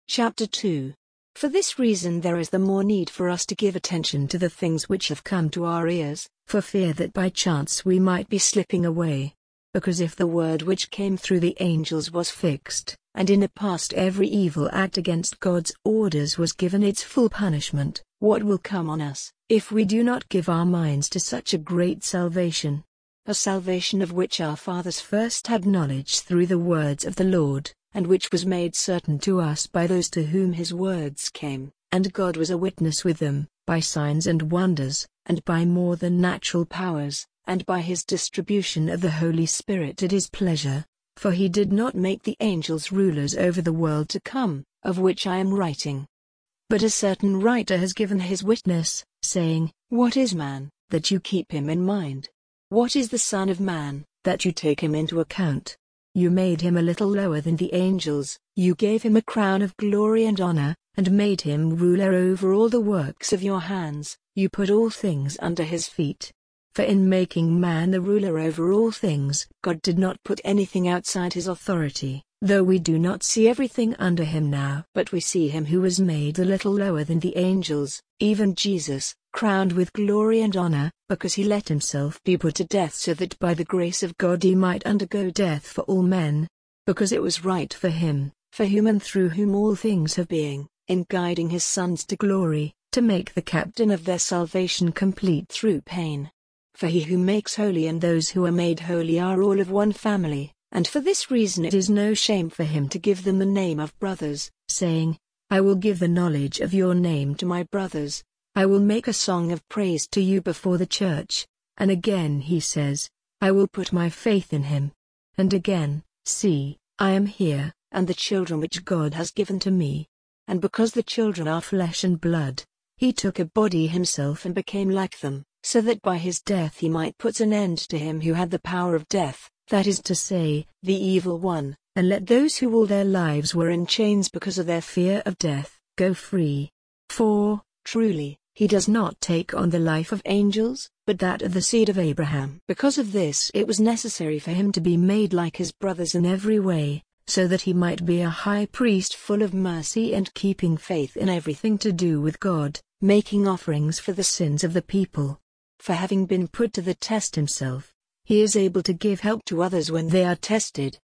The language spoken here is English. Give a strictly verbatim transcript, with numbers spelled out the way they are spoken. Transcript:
Chapter two. For this reason there is the more need for us to give attention to the things which have come to our ears, for fear that by chance we might be slipping away. Because if the word which came through the angels was fixed, and in the past every evil act against God's orders was given its full punishment, what will come on us, if we do not give our minds to such a great salvation? A salvation of which our fathers first had knowledge through the words of the Lord, and which was made certain to us by those to whom his words came, and God was a witness with them, by signs and wonders, and by more than natural powers, and by his distribution of the Holy Spirit at his pleasure. For he did not make the angels rulers over the world to come, of which I am writing. But a certain writer has given his witness, saying, What is man, that you keep him in mind? What is the Son of Man, that you take him into account? You made him a little lower than the angels, you gave him a crown of glory and honor, and made him ruler over all the works of your hands. You put all things under his feet. For in making man the ruler over all things, God did not put anything outside his authority, though we do not see everything under him now. But we see him who was made a little lower than the angels, even Jesus, crowned with glory and honor, because he let himself be put to death so that by the grace of God he might undergo death for all men. Because it was right for him, for whom and through whom all things have being, in guiding his sons to glory, to make the captain of their salvation complete through pain. For he who makes holy and those who are made holy are all of one family, and for this reason it is no shame for him to give them the name of brothers, saying, I will give the knowledge of your name to my brothers. I will make a song of praise to you before the church. And again he says, I will put my faith in him. And again, see, I am here, and the children which God has given to me. And because the children are flesh and blood, he took a body himself and became like them, so that by his death he might put an end to him who had the power of death, that is to say, the evil one, and let those who all their lives were in chains because of their fear of death, go free. For, truly, he does not take on the life of angels, but that of the seed of Abraham. Because of this it was necessary for him to be made like his brothers in every way, so that he might be a high priest full of mercy and keeping faith in everything to do with God, making offerings for the sins of the people. For having been put to the test himself, he is able to give help to others when they are tested.